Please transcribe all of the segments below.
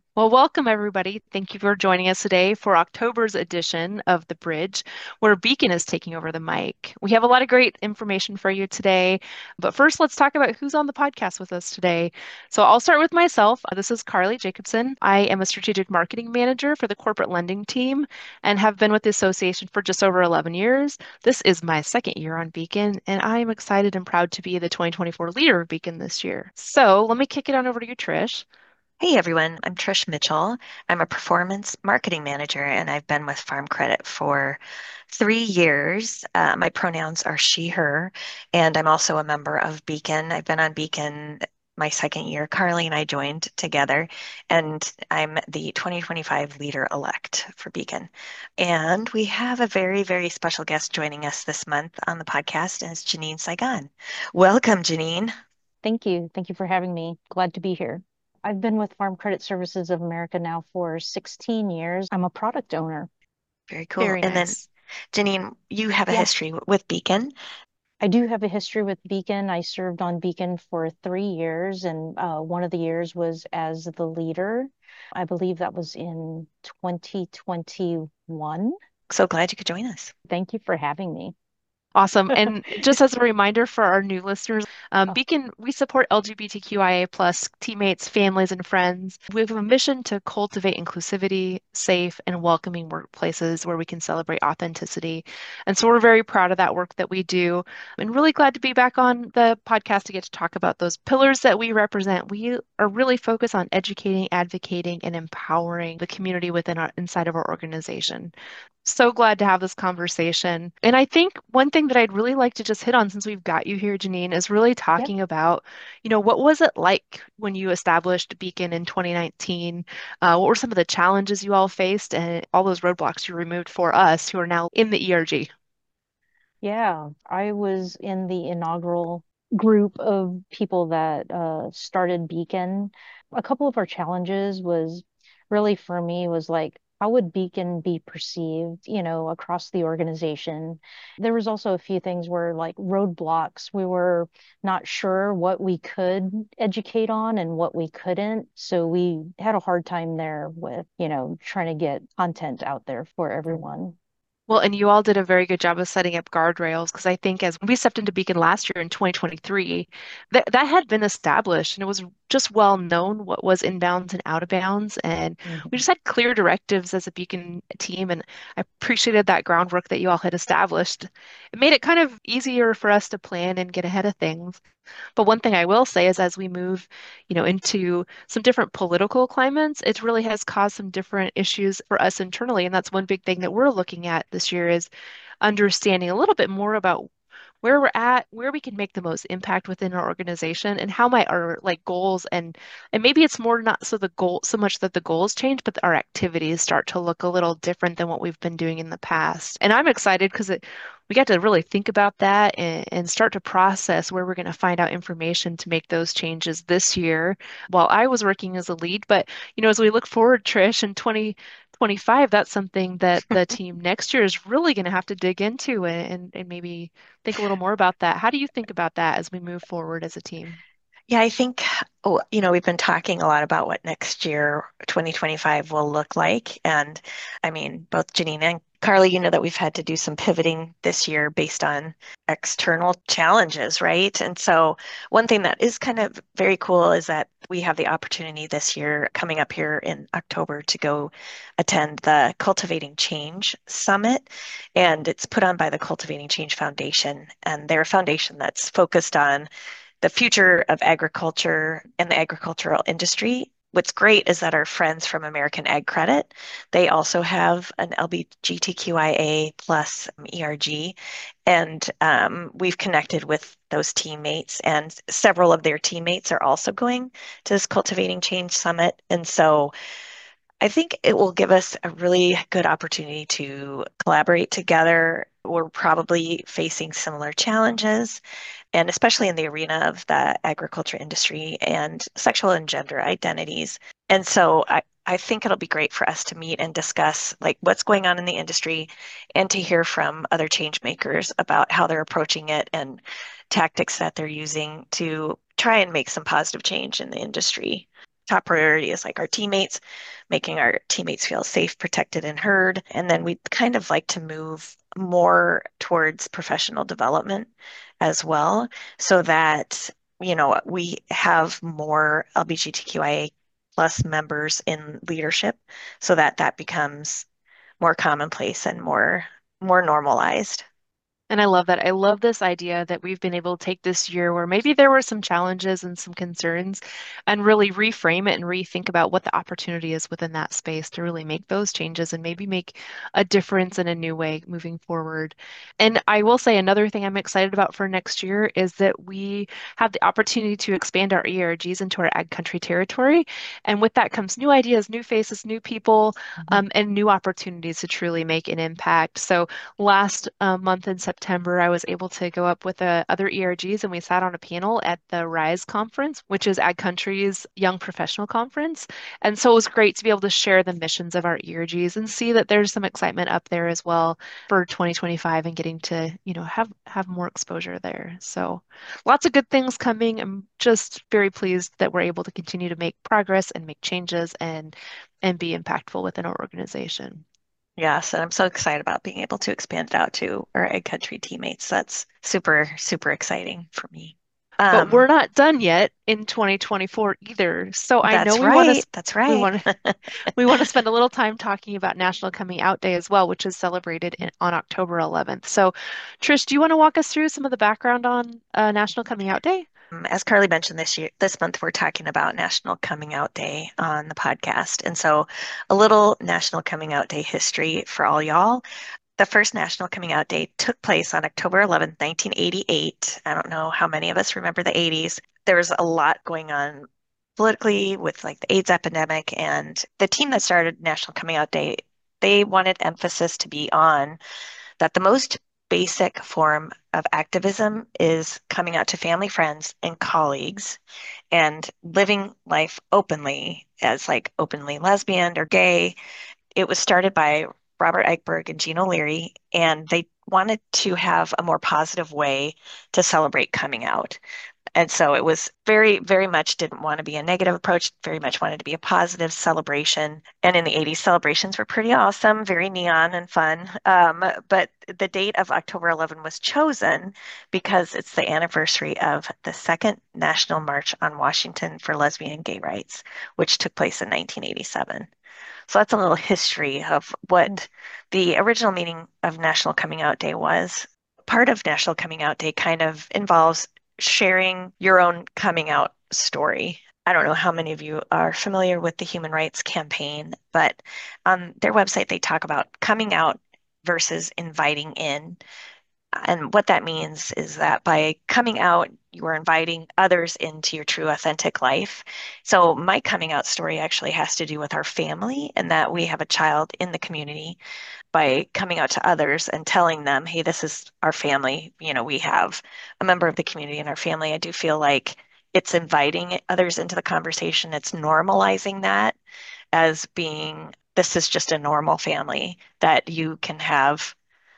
Well, welcome everybody. Thank you for joining us today for October's edition of The Bridge, where Beacon is taking over the mic. We have a lot of great information for you today, but first let's talk about who's on the podcast with us today. So I'll start with myself. This is Carly Jacobson. I am a strategic marketing manager for the corporate lending team and have been with the association for just over 11 years. This is my second year on Beacon, and I am excited and proud to be the 2024 leader of Beacon this year. So let me kick it on over to you, Trish. Hey everyone, I'm Trish Mitchell. I'm a performance marketing manager and I've been with Farm Credit for 3 years. My pronouns are she, her, and I'm also a member of Beacon. I've been on Beacon my second year. Carly and I joined together, and I'm the 2025 leader-elect for Beacon. And we have a very, very special guest joining us this month on the podcast, and it's Janine Saigon. Welcome, Janine. Thank you. Thank you for having me. Glad to be here. I've been with Farm Credit Services of America now for 16 years. I'm a product owner. Very cool. Very And then nice. Janine, you have a Yeah, history with Beacon. I do have a history with Beacon. I served on Beacon for 3 years, and one of the years was as the leader. I believe that was in 2021. So glad you could join us. Thank you for having me. Awesome. And just as a reminder for our new listeners, Oh, Beacon, we support LGBTQIA plus teammates, families, and friends. We have a mission to cultivate inclusivity, safe, and welcoming workplaces where we can celebrate authenticity. And so we're very proud of that work that we do and really glad to be back on the podcast to get to talk about those pillars that we represent. We are really focused on educating, advocating, and empowering the community within our inside of our organization. So glad to have this conversation. And I think one thing that I'd really like to just hit on since we've got you here, Janine, is really yep. talking about, what was it like when you established Beacon in 2019? What were some of the challenges you all faced and all those roadblocks you removed for us who are now in the ERG? Yeah, I was in the inaugural group of people that started Beacon. A couple of our challenges was really for me was like, how would Beacon be perceived, across the organization? There was also a few things where like roadblocks, we were not sure what we could educate on and what we couldn't. So we had a hard time there with, trying to get content out there for everyone. Well, and you all did a very good job of setting up guardrails because I think as we stepped into Beacon last year in 2023, that had been established and it was just well known what was inbounds and out of bounds. And we Mhm. just had clear directives as a Beacon team. And I appreciated that groundwork that you all had established. It made it kind of easier for us to plan and get ahead of things. But one thing I will say is as we move, into some different political climates, it really has caused some different issues for us internally. And that's one big thing that we're looking at this year is understanding a little bit more about where we're at, where we can make the most impact within our organization, and how might our like goals and maybe it's more not so the goal so much that the goals change, but our activities start to look a little different than what we've been doing in the past. And I'm excited because we got to really think about that and start to process where we're going to find out information to make those changes this year while I was working as a lead. But as we look forward, Trish, in 2025, that's something that the team next year is really going to have to dig into and maybe think a little more about that. How do you think about that as we move forward as a team? Yeah, I think, we've been talking a lot about what next year, 2025, will look like. And I mean, both Janine and Carly, you know that we've had to do some pivoting this year based on external challenges, right? And so, one thing that is kind of very cool is that we have the opportunity this year coming up here in October to go attend the Cultivating Change Summit. And it's put on by the Cultivating Change Foundation. And they're a foundation that's focused on the future of agriculture and the agricultural industry. What's great is that our friends from American Ag Credit, they also have an LGBTQIA plus ERG, and we've connected with those teammates, and several of their teammates are also going to this Cultivating Change Summit. And so I think it will give us a really good opportunity to collaborate together. We're probably facing similar challenges, and especially in the arena of the agriculture industry and sexual and gender identities. And so I think it'll be great for us to meet and discuss like what's going on in the industry and to hear from other change makers about how they're approaching it and tactics that they're using to try and make some positive change in the industry. top priority is like our teammates, making our teammates feel safe, protected, and heard. And then we'd kind of like to move more towards professional development as well, so that, we have more LGBTQIA plus members in leadership, so that that becomes more commonplace and more normalized. And I love that. I love this idea that we've been able to take this year where maybe there were some challenges and some concerns and really reframe it and rethink about what the opportunity is within that space to really make those changes and maybe make a difference in a new way moving forward. And I will say another thing I'm excited about for next year is that we have the opportunity to expand our ERGs into our Ag Country territory. And with that comes new ideas, new faces, new people, Mhm. and new opportunities to truly make an impact. So last month in September, I was able to go up with other ERGs and we sat on a panel at the RISE conference, which is Ag Country's Young Professional Conference. And so it was great to be able to share the missions of our ERGs and see that there's some excitement up there as well for 2025 and getting to, have more exposure there. So lots of good things coming. I'm just very pleased that we're able to continue to make progress and make changes and be impactful within our organization. Yes, and I'm so excited about being able to expand it out to our Egg Country teammates. That's super, super exciting for me. But we're Um, not done yet in 2024 either. So I know that's right. That's we right. want to we want to spend a little time talking about National Coming Out Day as well, which is celebrated on October 11th. So Trish, do you want to walk us through some of the background on National Coming Out Day? As Carly mentioned this month, we're talking about National Coming Out Day on the podcast. And so a little National Coming Out Day history for all y'all. The first National Coming Out Day took place on October 11th, 1988. I don't know how many of us remember the 80s. There was a lot going on politically with like the AIDS epidemic, and the team that started National Coming Out Day, they wanted emphasis to be on that the most basic form of activism is coming out to family, friends, and colleagues and living life openly as like openly lesbian or gay. It was started by Robert Eichberg and Jean O'Leary, and they wanted to have a more positive way to celebrate coming out. And so it was very, very much didn't want to be a negative approach, very much wanted to be a positive celebration. And in the 80s, celebrations were pretty awesome, very neon and fun. But the date of October 11 was chosen because it's the anniversary of the Second National March on Washington for Lesbian and Gay Rights, which took place in 1987. So that's a little history of Mm. what the original meaning of National Coming Out Day was. Part of National Coming Out Day kind of involves sharing your own coming out story. I don't know how many of you are familiar with the Human Rights Campaign, but on their website, they talk about coming out versus inviting in. And what that means is that by coming out, you are inviting others into your true, authentic life. So, my coming out story actually has to do with our family and that we have a child in the community. By coming out to others and telling them, hey, this is our family. We have a member of the community in our family. I do feel like it's inviting others into the conversation. It's normalizing that as being, this is just a normal family that you can have,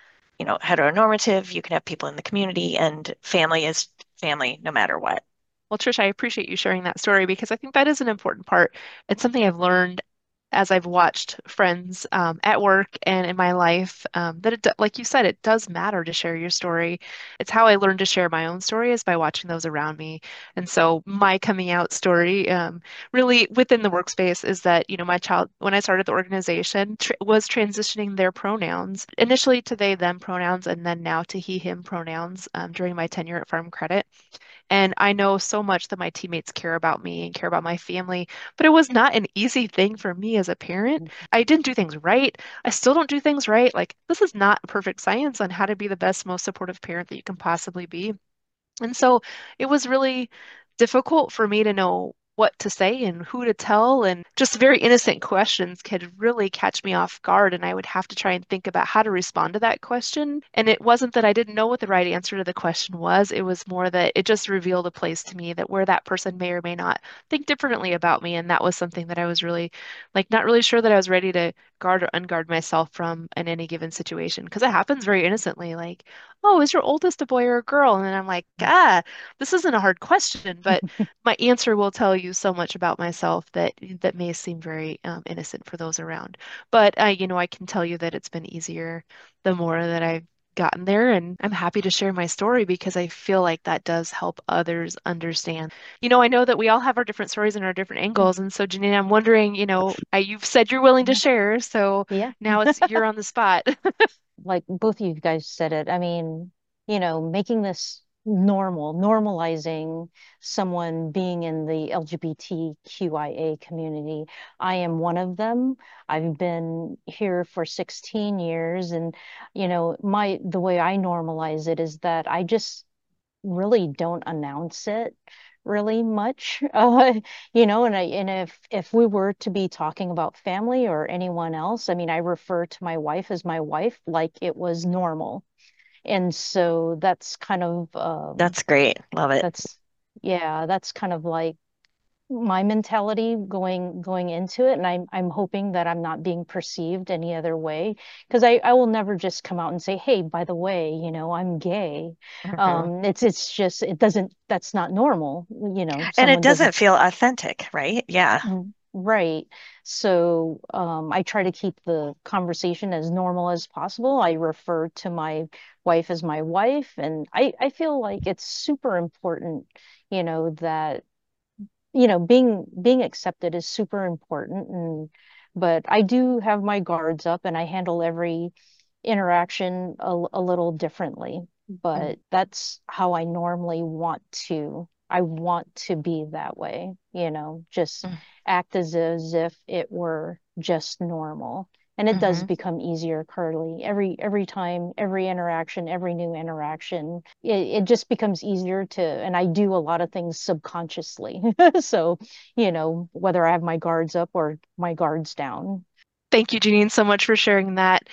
heteronormative, you can have people in the community, and family is family no matter what. Well, Trish, I appreciate you sharing that story because I think that is an important part. It's something I've learned as I've watched friends at work and in my life that like you said, it does matter to share your story. It's how I learned to share my own story is by watching those around me. And so my coming out story, really within the workspace, is that my child, when I started the organization, was transitioning their pronouns initially to they them pronouns and then now to he him pronouns during my tenure at Farm Credit. And I know so much that my teammates care about me and care about my family, but it was not an easy thing for me as a parent. I didn't do things right. I still don't do things right. Like, this is not a perfect science on how to be the best, most supportive parent that you can possibly be. And so it was really difficult for me to know what to say and who to tell. And just very innocent questions could really catch me off guard. And I would have to try and think about how to respond to that question. And it wasn't that I didn't know what the right answer to the question was. It was more that it just revealed a place to me that where that person may or may not think differently about me. And that was something that I was really, like, not really sure that I was ready to guard or unguard myself from in any given situation. Because it happens very innocently. Like, oh, is your oldest a boy or a girl? And then I'm like, this isn't a hard question, but my answer will tell you so much about myself that may seem very innocent for those around. But I can tell you that it's been easier the more that I've gotten there, and I'm happy to share my story because I feel like that does help others understand. I know that we all have our different stories and our different angles, and so Janine, I'm wondering, you've said you're willing to share, so Yeah. now you're on the spot. Like both of you guys said it. I mean, making this normal, normalizing someone being in the LGBTQIA community. I am one of them. I've been here for 16 years, and the way I normalize it is that I just really don't announce it really much. And if we were to be talking about family or anyone else, I mean, I refer to my wife as my wife like it was normal. And so that's kind of That's great. Love it. that's yeah, that's kind of like my mentality going into it, and I'm hoping that I'm not being perceived any other way, because I will never just come out and say, hey, by the way, I'm gay. Hmm. It's just, it doesn't, that's not normal. And it Someone doesn't. doesn't feel authentic, right? Yeah. Right. So I try to keep the conversation as normal as possible. I refer to my wife as my wife, and I feel like it's super important, that being accepted is super important. But I do have my guards up, and I handle every interaction a little differently. Mm, But that's how I normally I want to be that way, just mm, act as if it were just normal. And it does mhm. become easier, Curly. Every time, every interaction, every new interaction, it just becomes easier and I do a lot of things subconsciously. So, whether I have my guards up or my guards down. Thank you, Janine, so much for sharing that.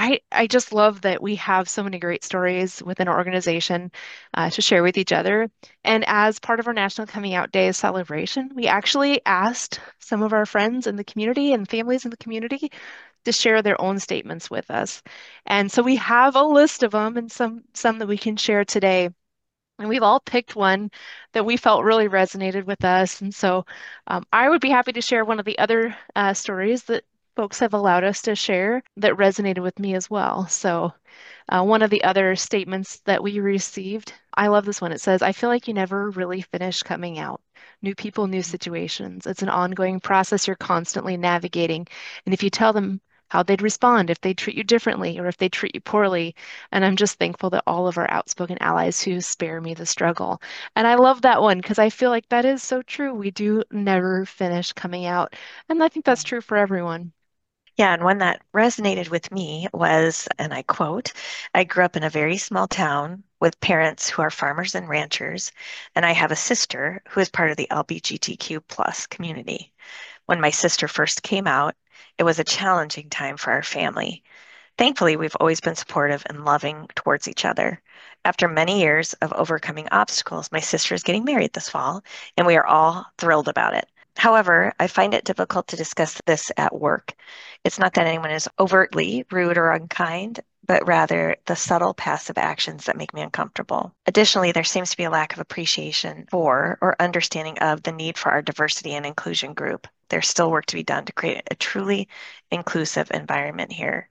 I just love that we have so many great stories within our organization to share with each other. And as part of our National Coming Out Day celebration, we actually asked some of our friends in the community and families in the community to share their own statements with us. And so we have a list of them and some that we can share today. And we've all picked one that we felt really resonated with us. And so I would be happy to share one of the other stories that folks have allowed us to share that resonated with me as well. So one of the other statements that we received, I love this one. It says, I feel like you never really finish coming out. New people, new situations. It's an ongoing process you're constantly navigating. And if you tell them how they'd respond, if they treat you differently, or if they treat you poorly. And I'm just thankful that all of our outspoken allies who spare me the struggle. And I love that one because I feel like that is so true. We do never finish coming out. And I think that's true for everyone. Yeah, and one that resonated with me was, and I quote, I grew up in a very small town with parents who are farmers and ranchers, and I have a sister who is part of the LGBTQ plus community. When my sister first came out, it was a challenging time for our family. Thankfully, we've always been supportive and loving towards each other. After many years of overcoming obstacles, my sister is getting married this fall, and we are all thrilled about it. However, I find it difficult to discuss this at work. It's not that anyone is overtly rude or unkind, but rather the subtle passive actions that make me uncomfortable. Additionally, there seems to be a lack of appreciation for or understanding of the need for our diversity and inclusion group. There's still work to be done to create a truly inclusive environment here.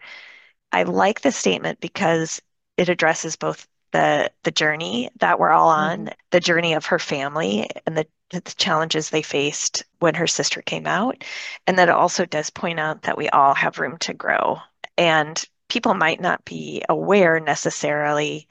I like the statement because it addresses both the journey that we're all on, Hmm. the journey of her family and the challenges they faced when her sister came out, and that it also does point out that we all have room to grow. And people might not be aware necessarily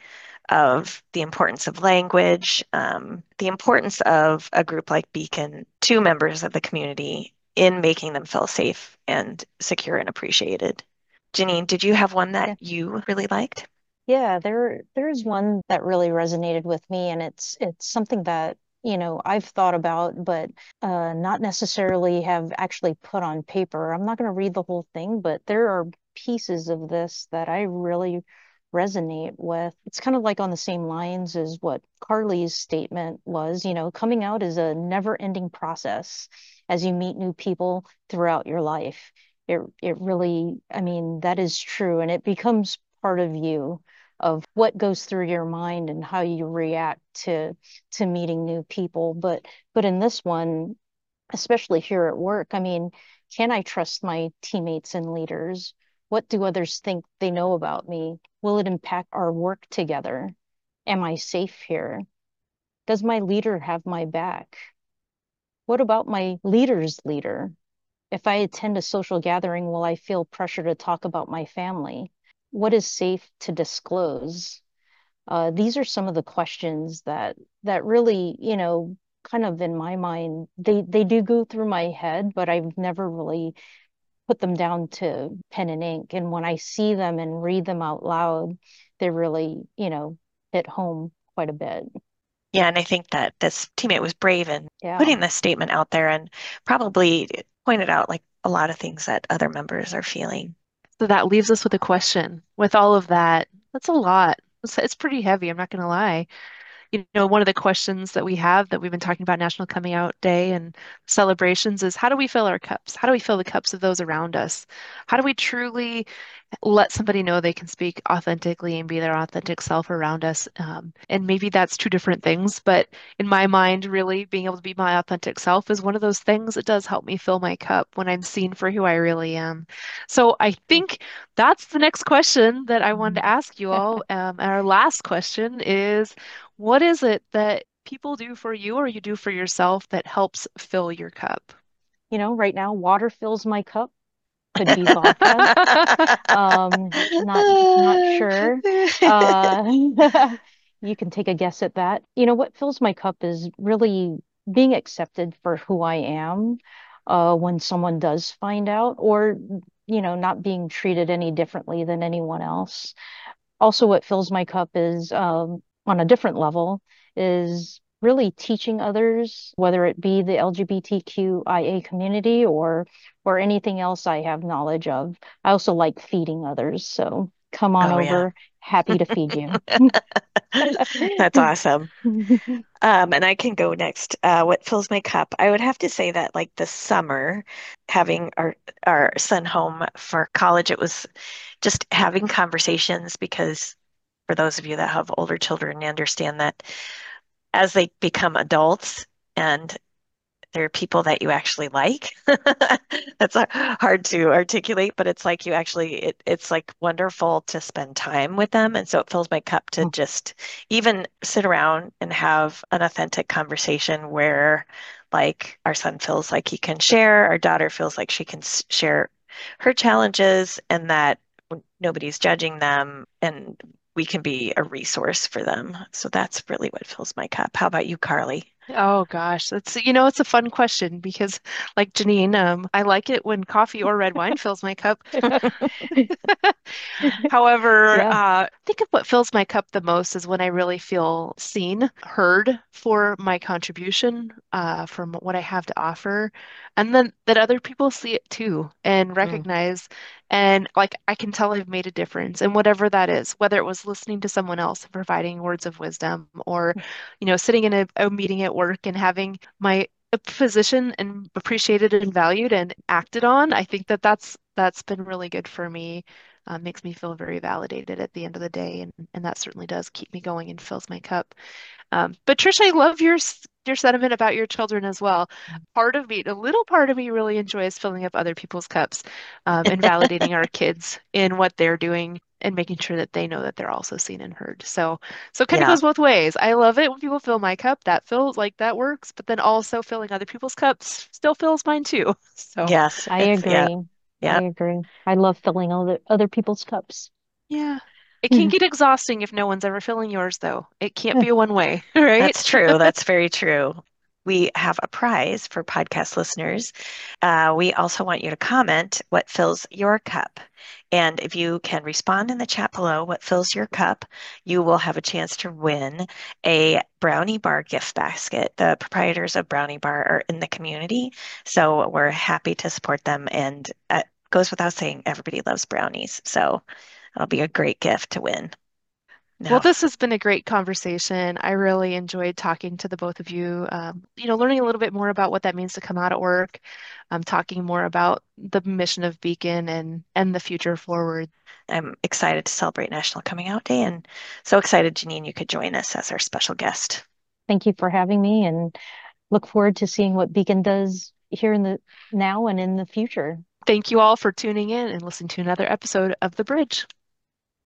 of the importance of language, the importance of a group like Beacon to members of the community in making them feel safe and secure and appreciated. Janine, did you have one that you really liked? Yeah, there's one that really resonated with me, and it's something that, I've thought about, but not necessarily have actually put on paper. I'm not going to read the whole thing, but there are pieces of this that I really resonate with. It's kind of like on the same lines as what Carly's statement was, coming out is a never-ending process as you meet new people throughout your life. It really, I mean, that is true, and it becomes part of you of what goes through your mind and how you react to meeting new people. But in this one, especially here at work, I mean, can I trust my teammates and leaders? What do others think they know about me? Will it impact our work together? Am I safe here? Does my leader have my back? What about my leader's leader? If I attend a social gathering, will I feel pressure to talk about my family? What is safe to disclose? These are some of the questions that really, kind of in my mind, they do go through my head, but I've never really put them down to pen and ink. And when I see them and read them out loud, they really, hit home quite a bit. Yeah, and I think that this teammate was brave in Yeah. putting this statement out there and probably pointed out like a lot of things that other members are feeling. So that leaves us with a question. With all of that, that's a lot. It's pretty heavy, I'm not going to lie. One of the questions that we have that we've been talking about National Coming Out Day and celebrations is how do we fill our cups? How do we fill the cups of those around us? How do we truly let somebody know they can speak authentically and be their authentic self around us? And maybe that's two different things, but in my mind, really being able to be my authentic self is one of those things that does help me fill my cup when I'm seen for who I really am. So I think that's the next question that I wanted to ask you all. Our last question is, what is it that people do for you or you do for yourself that helps fill your cup? Right now, water fills my cup. Could be vodka. Not sure. Uh, you can take a guess at that. What fills my cup is really being accepted for who I am, when someone does find out, or, not being treated any differently than anyone else. Also, what fills my cup is, on a different level, is really teaching others, whether it be the LGBTQIA community or anything else I have knowledge of. I also like feeding others, so come on Oh yeah. over. Happy to feed you. That's awesome. And I can go next. What fills my cup? I would have to say that like the summer, having our son home for college, it was just having conversations because for those of you that have older children, you understand that as they become adults and there are people that you actually like. That's hard to articulate, but it's like it's like wonderful to spend time with them. And so it fills my cup to just even sit around and have an authentic conversation where like our son feels like he can share, our daughter feels like she can share her challenges and that nobody's judging them and we can be a resource for them. So that's really what fills my cup. How about you, Carly? Oh gosh, it's a fun question because like Janine, I like it when coffee or red wine fills my cup. However, Yeah. I think of what fills my cup the most is when I really feel seen, heard for my contribution, from what I have to offer, and then that other people see it too and Mm. recognize, and like I can tell I've made a difference, and whatever that is, whether it was listening to someone else and providing words of wisdom, or sitting in a meeting at work and having my position and appreciated and valued and acted on. I think that's been really good for me, makes me feel very validated at the end of the day, and that certainly does keep me going and fills my cup. But Trish, I love your sentiment about your children as well. A little part of me really enjoys filling up other people's cups, and validating our kids in what they're doing and making sure that they know that they're also seen and heard. So it kind of Yeah. goes both ways. I love it when people fill my cup. That feels like that works, but then also filling other people's cups still fills mine too. So Yes. I It's yeah. agree. I Yeah. agree. I love filling other people's cups. yeah. It can get exhausting if no one's ever filling yours, though. It can't be a one way, right? That's true. That's very true. We have a prize for podcast listeners. We also want you to comment what fills your cup. And if you can respond in the chat below what fills your cup, you will have a chance to win a Brownie Bar gift basket. The proprietors of Brownie Bar are in the community, so we're happy to support them. And it goes without saying, everybody loves brownies. So it'll be a great gift to win. Well, No, this has been a great conversation. I really enjoyed talking to the both of you, learning a little bit more about what that means to come out at work, talking more about the mission of Beacon and the future forward. I'm excited to celebrate National Coming Out Day and so excited, Janine, you could join us as our special guest. Thank you for having me and look forward to seeing what Beacon does here in the now and in the future. Thank you all for tuning in and listening to another episode of The Bridge.